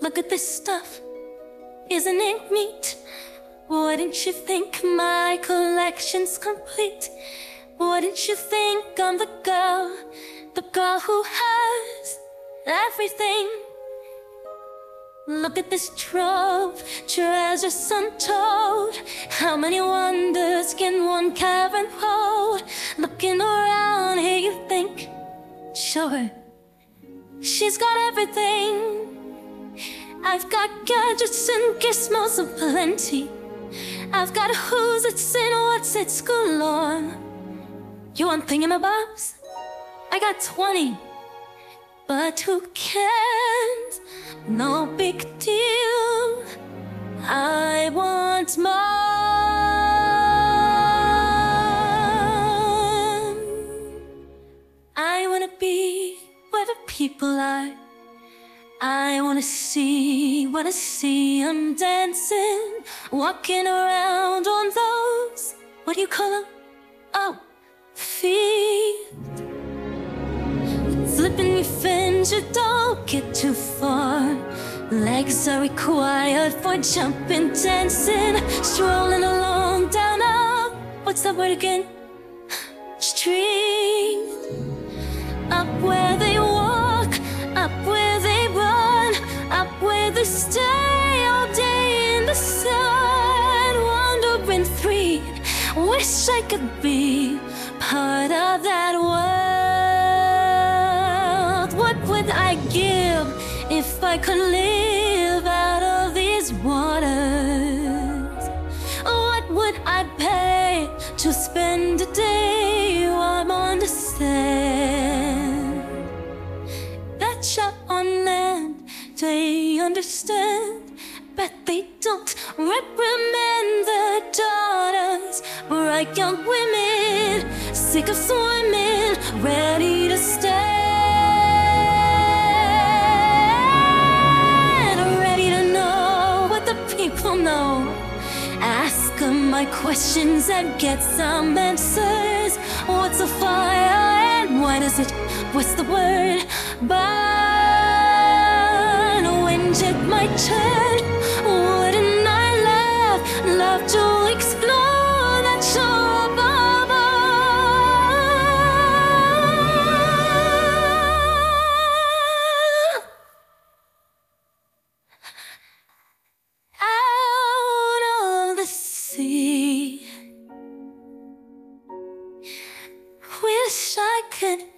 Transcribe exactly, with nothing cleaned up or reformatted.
Look at this stuff, isn't it neat? Wouldn't you think my collection's complete? Wouldn't you think I'm the girl, the girl who has everything? Look at this trove, treasures untold. How many wonders can one cavern hold? Looking around here you think, sure, she's got everything. I've got gadgets and gizmos aplenty. I've got who's it's and what's it's galore. You want thingamabobs? I got twenty. But who cares? No big deal. I want more. I wanna be where the people are. I wanna see what I see. I'm dancing, walking around on those, what do you call them? Oh, feet. Flipping your fins, you don't get too far. Legs are required for jumping, dancing, strolling along down a, what's that word again? Street. Up where they walk, up where they run, up where they stay all day in the sun, wandering free. Wish I could be part of that world. What would I give if I could live out of these waters? What would I pay to spend a day while I'm on the sand? That shot on land, they understand, but they don't reprimand their daughters. Bright young women, sick of swimming, ready to stand, ready to know what the people know. Ask them my questions and get some answers. What's a fire and why does it, what's the word? Burn. When's it my turn? Wouldn't I love, love to explore that shore above? Out of the sea. Wish I could